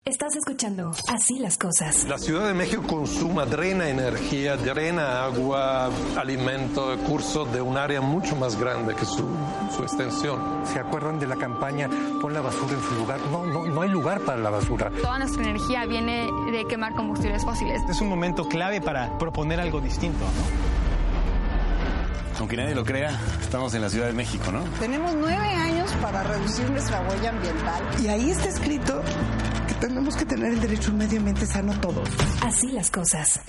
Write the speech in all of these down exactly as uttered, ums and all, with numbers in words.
Estás escuchando Así las Cosas. La Ciudad de México consuma, drena energía, drena agua, alimento, curso de un área mucho más grande que su, su extensión. ¿Se acuerdan de la campaña Pon la basura en su lugar? No, no, no hay lugar para la basura. Toda nuestra energía viene de quemar combustibles fósiles. Es un momento clave para proponer algo distinto, ¿no? Aunque nadie lo crea, estamos en la Ciudad de México, ¿no? Tenemos nueve años para reducir nuestra huella ambiental. Y ahí está escrito que tenemos que tener el derecho a un medio ambiente sano todos. Así las cosas.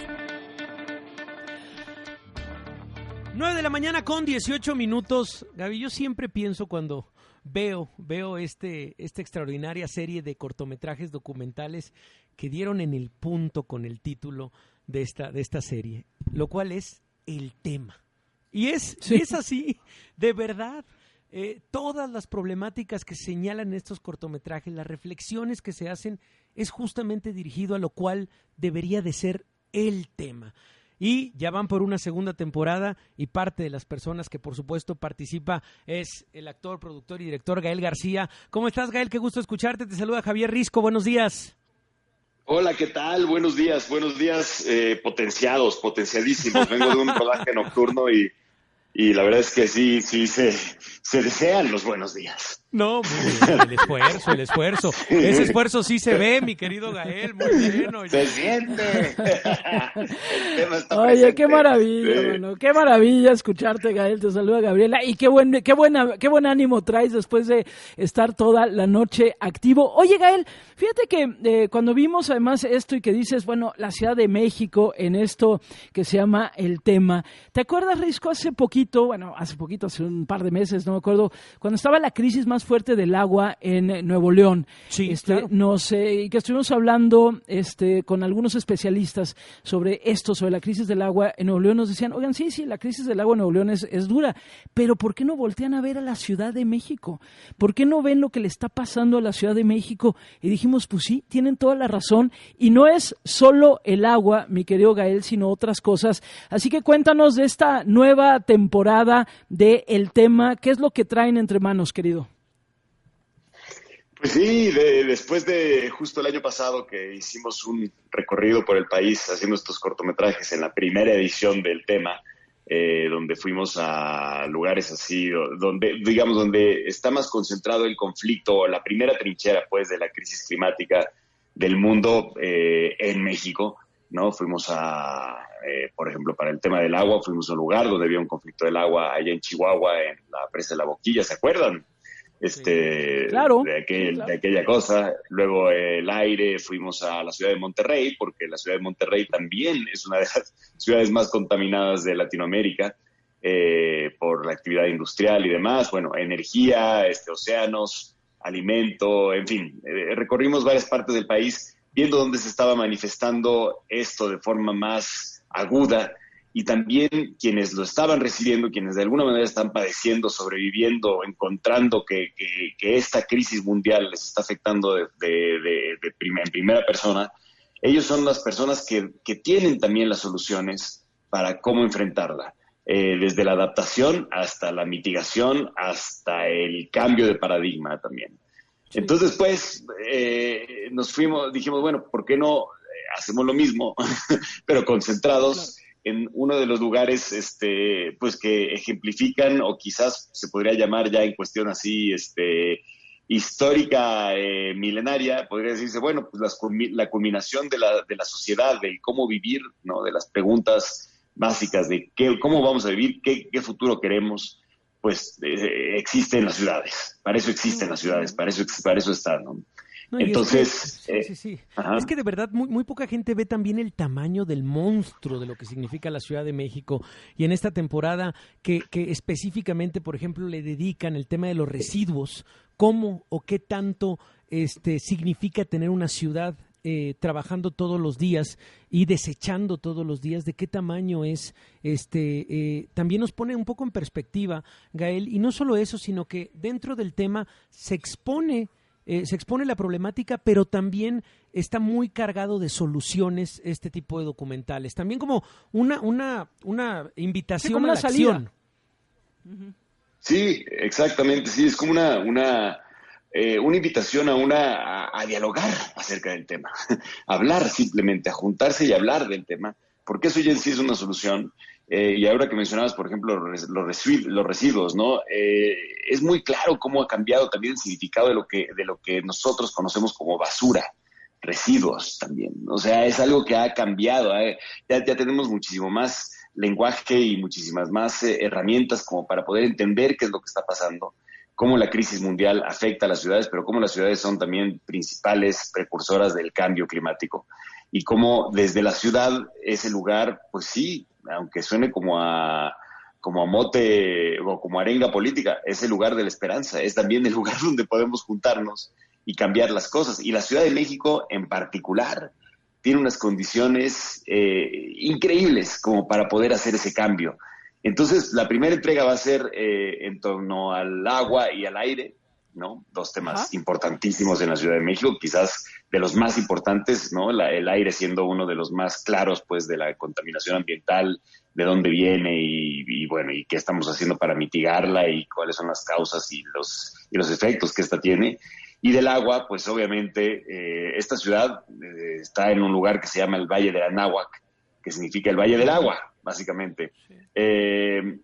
nueve de la mañana con dieciocho minutos. Gaby, yo siempre pienso cuando veo, veo este, esta extraordinaria serie de cortometrajes documentales que dieron en el punto con el título de esta, de esta serie, lo cual es El Tema. Y es, sí. es así, de verdad. Eh, todas las problemáticas que señalan estos cortometrajes, las reflexiones que se hacen, es justamente dirigido a lo cual debería de ser el tema. Y ya van por una segunda temporada y parte de las personas que por supuesto participa es el actor, productor y director Gael García. ¿Cómo estás, Gael? Qué gusto escucharte. Te saluda Javier Risco. Buenos días. Hola, ¿qué tal? Buenos días, buenos días, eh, potenciados, potenciadísimos. Vengo de un rodaje nocturno y, y la verdad es que sí, sí, se, se desean los buenos días. No, muy bien, el esfuerzo, el esfuerzo. Ese esfuerzo sí se ve, mi querido Gael, muy bien. Oye. Se siente. Oye, presente. Qué maravilla, sí. Bueno, qué maravilla escucharte, Gael. Te saluda Gabriela. Y qué buen, qué buena, qué buen ánimo traes después de estar toda la noche activo. Oye, Gael, fíjate que eh, cuando vimos además esto y que dices, bueno, la Ciudad de México en esto que se llama El Tema. ¿Te acuerdas, Risco, hace poquito, bueno, hace poquito, hace un par de meses, no me acuerdo, cuando estaba la crisis más fuerte del agua en Nuevo León? Sí, este, claro. Nos, eh, y que estuvimos hablando este, con algunos especialistas sobre esto, sobre la crisis del agua en Nuevo León. Nos decían, oigan, sí, sí, la crisis del agua en Nuevo León es, es dura, pero ¿por qué no voltean a ver a la Ciudad de México? ¿Por qué no ven lo que le está pasando a la Ciudad de México? Y dijimos, pues sí, tienen toda la razón, y no es solo el agua, mi querido Gael, sino otras cosas. Así que cuéntanos de esta nueva temporada de El Tema. ¿Qué es lo que traen entre manos, querido? Pues sí, de, después de justo el año pasado que hicimos un recorrido por el país haciendo estos cortometrajes en la primera edición del Tema, eh, donde fuimos a lugares así, donde digamos donde está más concentrado el conflicto, la primera trinchera pues de la crisis climática del mundo eh, en México, ¿no? Fuimos a, eh, por ejemplo, para el tema del agua, fuimos a un lugar donde había un conflicto del agua allá en Chihuahua, en la presa de La Boquilla, ¿se acuerdan? Este, sí, claro, de, aquel, claro. de aquella cosa. Luego el aire, fuimos a la ciudad de Monterrey, porque la ciudad de Monterrey también es una de las ciudades más contaminadas de Latinoamérica eh, por la actividad industrial y demás. Bueno, energía, este, océanos, alimento, en fin, eh, recorrimos varias partes del país viendo dónde se estaba manifestando esto de forma más aguda. Y también quienes lo estaban recibiendo, quienes de alguna manera están padeciendo, sobreviviendo, encontrando que, que, que esta crisis mundial les está afectando de, de, de, de prima, en primera persona, ellos son las personas que, que tienen también las soluciones para cómo enfrentarla, eh, desde la adaptación hasta la mitigación, hasta el cambio de paradigma también. Sí. Entonces, pues, eh, nos fuimos, dijimos, bueno, ¿por qué no hacemos lo mismo, pero concentrados? Claro. En uno de los lugares este, pues que ejemplifican, o quizás se podría llamar ya en cuestión así este, histórica, eh, milenaria, podría decirse, bueno, pues las, la culminación de la, de la sociedad, de cómo vivir, ¿no? De las preguntas básicas de qué, cómo vamos a vivir, qué, qué futuro queremos, pues eh, existe en las ciudades. Para eso existen las ciudades, para eso, para eso están, ¿no? No, Entonces, es que, sí, sí, sí. Es que de verdad muy, muy poca gente ve también el tamaño del monstruo de lo que significa la Ciudad de México, y en esta temporada que, que específicamente, por ejemplo, le dedican el tema de los residuos, cómo o qué tanto este significa tener una ciudad eh, trabajando todos los días y desechando todos los días, de qué tamaño es, este eh, también nos pone un poco en perspectiva, Gael, y no solo eso, sino que dentro del tema se expone Eh, se expone la problemática, pero también está muy cargado de soluciones este tipo de documentales. También como una una una invitación sí, como a la acción. Uh-huh. Sí, exactamente, sí, es como una, una eh, una invitación a, una, a, a dialogar acerca del tema, a hablar simplemente, a juntarse y hablar del tema, porque eso ya en sí es una solución. Eh, y ahora que mencionabas, por ejemplo, los, residu- los residuos, ¿no? Eh, es muy claro cómo ha cambiado también el significado de lo que, de lo que nosotros conocemos como basura, residuos también. O sea, es algo que ha cambiado. ¿eh? Ya, ya tenemos muchísimo más lenguaje y muchísimas más eh, herramientas como para poder entender qué es lo que está pasando, cómo la crisis mundial afecta a las ciudades, pero cómo las ciudades son también principales precursoras del cambio climático. Y cómo desde la ciudad ese lugar, pues sí, aunque suene como a, como a mote o como arenga política, es el lugar de la esperanza, es también el lugar donde podemos juntarnos y cambiar las cosas. Y la Ciudad de México en particular tiene unas condiciones eh, increíbles como para poder hacer ese cambio. Entonces, la primera entrega va a ser eh, en torno al agua y al aire, ¿no? Dos temas Ajá. importantísimos en la Ciudad de México, quizás de los más importantes, ¿no? La, el aire siendo uno de los más claros, pues, de la contaminación ambiental, de dónde viene y, y bueno, y qué estamos haciendo para mitigarla y cuáles son las causas y los, y los efectos que esta tiene. Y del agua, pues, obviamente, eh, esta ciudad eh, está en un lugar que se llama el Valle de Anáhuac, que significa el Valle del Agua, básicamente. Sí. Eh,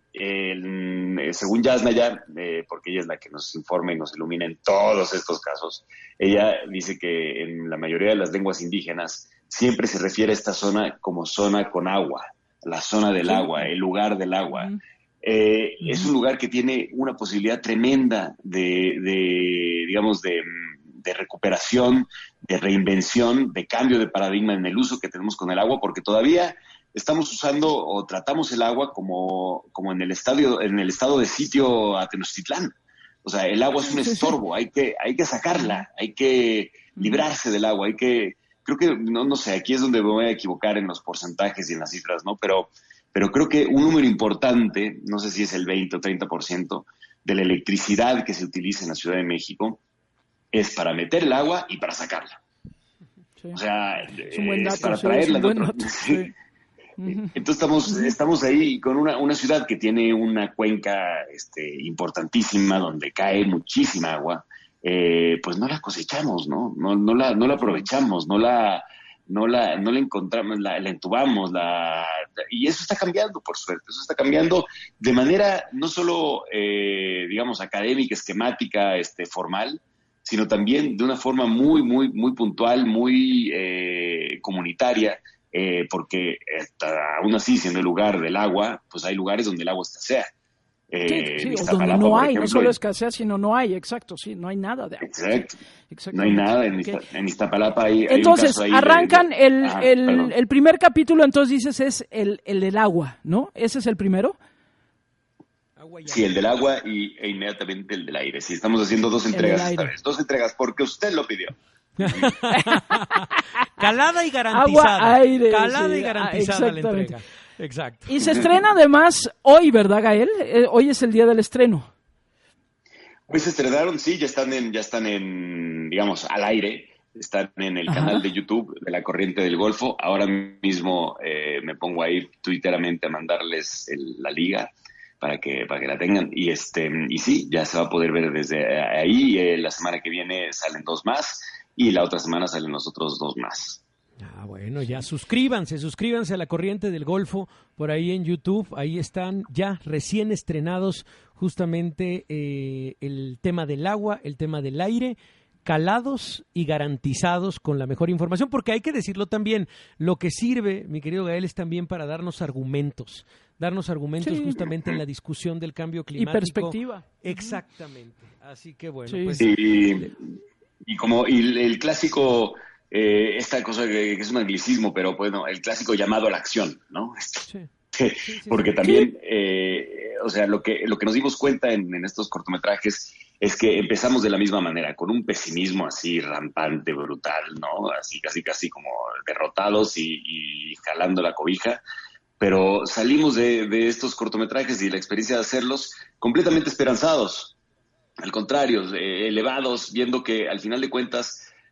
el, según Yasnaya, eh, porque ella es la que nos informa y nos ilumina en todos estos casos, ella dice que en la mayoría de las lenguas indígenas siempre se refiere a esta zona como zona con agua, la zona del agua, el lugar del agua. Uh-huh. Eh, uh-huh. Es un lugar que tiene una posibilidad tremenda de, de digamos, de, de recuperación, de reinvención, de cambio de paradigma en el uso que tenemos con el agua, porque todavía estamos usando o tratamos el agua como, como en el estadio, en el estado de sitio a Tenochtitlán. O sea, el agua es un estorbo, hay que, hay que sacarla, hay que librarse del agua, hay que, creo que, no, no sé, aquí es donde me voy a equivocar en los porcentajes y en las cifras, ¿no? Pero, pero creo que un número importante, no sé si es el veinte o treinta por ciento de la electricidad que se utiliza en la Ciudad de México es para meter el agua y para sacarla. Sí. O sea, es, un buen dato, es para traerla. Es un buen dato, sí. Entonces estamos, estamos ahí con una, una ciudad que tiene una cuenca este, importantísima donde cae muchísima agua, eh, pues no la cosechamos, ¿no? No, no la, no la aprovechamos, no la, no la, no la encontramos, la, la entubamos, la, y eso está cambiando, por suerte, eso está cambiando de manera no solo, eh, digamos, académica, esquemática, este, formal, sino también de una forma muy, muy, muy puntual, muy eh, comunitaria. Eh, porque hasta, aún así, siendo el lugar del agua, pues hay lugares donde el agua escasea. Eh, sí, sí, o donde no hay, ejemplo, no solo escasea, sino no hay, exacto, sí, no hay nada de agua. Exacto, no hay nada, en, okay. Izta, en Iztapalapa hay, entonces, hay un caso ahí arrancan de, de, el, ah, el, el primer capítulo, entonces dices, es el, el del agua, ¿no? ¿Ese es el primero? Sí, el del agua y, e inmediatamente el del aire. Sí, estamos haciendo dos entregas esta vez, dos entregas, porque usted lo pidió. Calada y garantizada. Agua, aire, Calada sí, y garantizada la entrega. Exacto. Y se estrena además hoy, ¿verdad, Gael? Eh, hoy es el día del estreno. Hoy se estrenaron, sí, ya están en, ya están en, digamos, al aire. Están en el Ajá. canal de YouTube de La Corriente del Golfo. Ahora mismo eh, me pongo ahí twitteramente a mandarles el, la liga para que para que la tengan. Y este y sí, ya se va a poder ver desde ahí. Eh, la semana que viene salen dos más. Y la otra semana salen los otros dos más. Ah, bueno, ya suscríbanse, suscríbanse a La Corriente del Golfo por ahí en YouTube. Ahí están ya recién estrenados justamente eh, el tema del agua, el tema del aire, calados y garantizados con la mejor información, porque hay que decirlo también, lo que sirve, mi querido Gael, es también para darnos argumentos, darnos argumentos sí. justamente en la discusión del cambio climático. Y perspectiva. Exactamente. Así que bueno, sí. pues... Sí. Y como y el, el clásico, eh, esta cosa que, que es un anglicismo, pero bueno, el clásico llamado a la acción, ¿no? Sí. Sí, sí, Porque sí. también, eh, o sea, lo que lo que nos dimos cuenta en, en estos cortometrajes es que empezamos de la misma manera, con un pesimismo así rampante, brutal, ¿no? Así casi casi como derrotados y, y jalando la cobija. Pero salimos de, de estos cortometrajes y la experiencia de hacerlos completamente esperanzados. Al contrario, eh, elevados, viendo que al final de cuentas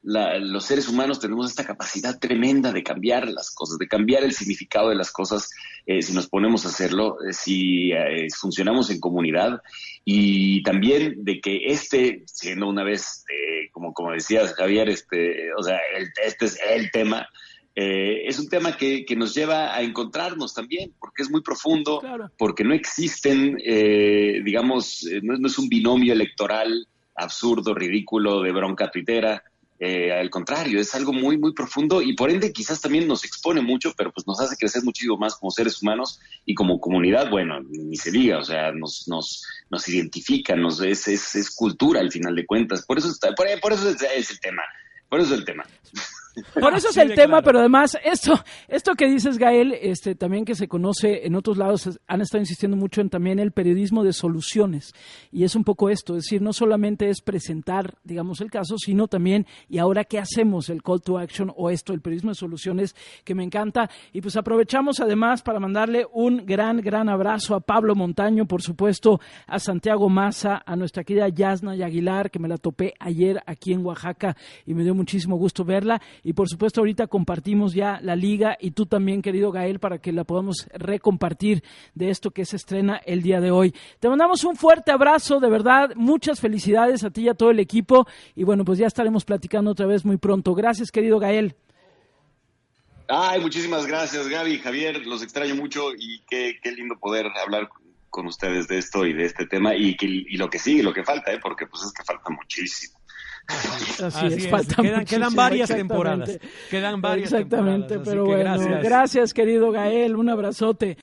la, los seres humanos tenemos esta capacidad tremenda de cambiar las cosas, de cambiar el significado de las cosas eh, si nos ponemos a hacerlo, eh, si eh, funcionamos en comunidad, y también de que este, siendo una vez, eh, como, como decías, Javier, este, o sea, el, este es el tema. Eh, es un tema que, que nos lleva a encontrarnos también, porque es muy profundo, claro. Porque no existen, eh, digamos, eh, no, no es un binomio electoral absurdo, ridículo, de bronca tuitera, eh, al contrario, es algo muy, muy profundo y por ende quizás también nos expone mucho, pero pues nos hace crecer muchísimo más como seres humanos y como comunidad, bueno, ni se diga, o sea, nos, nos, nos identifica, nos, es, es, es cultura al final de cuentas, por eso, está, por, por eso es, es el tema, por eso es el tema. Por eso es el tema, claro. Pero además esto esto que dices, Gael, este también que se conoce en otros lados, han estado insistiendo mucho en también el periodismo de soluciones, y es un poco esto, es decir, no solamente es presentar, digamos, el caso, sino también, y ahora qué hacemos, el call to action o esto, el periodismo de soluciones, que me encanta, y pues aprovechamos además para mandarle un gran, gran abrazo a Pablo Montaño, por supuesto, a Santiago Maza, a nuestra querida Yasna Aguilar, que me la topé ayer aquí en Oaxaca y me dio muchísimo gusto verla. Y por supuesto ahorita compartimos ya la liga y tú también, querido Gael, para que la podamos recompartir de esto que se estrena el día de hoy. Te mandamos un fuerte abrazo, de verdad, muchas felicidades a ti y a todo el equipo y bueno, pues ya estaremos platicando otra vez muy pronto. Gracias, querido Gael. Ay, muchísimas gracias, Gaby, Javier, los extraño mucho y qué, qué lindo poder hablar con ustedes de esto y de este tema y, que, y lo que sigue, lo que falta, ¿eh? Porque pues es que falta muchísimo. Así, Así es, es. Falta quedan, quedan varias temporadas. Quedan varias Exactamente, temporadas. Pero bueno, gracias. gracias, querido Gael, un abrazote.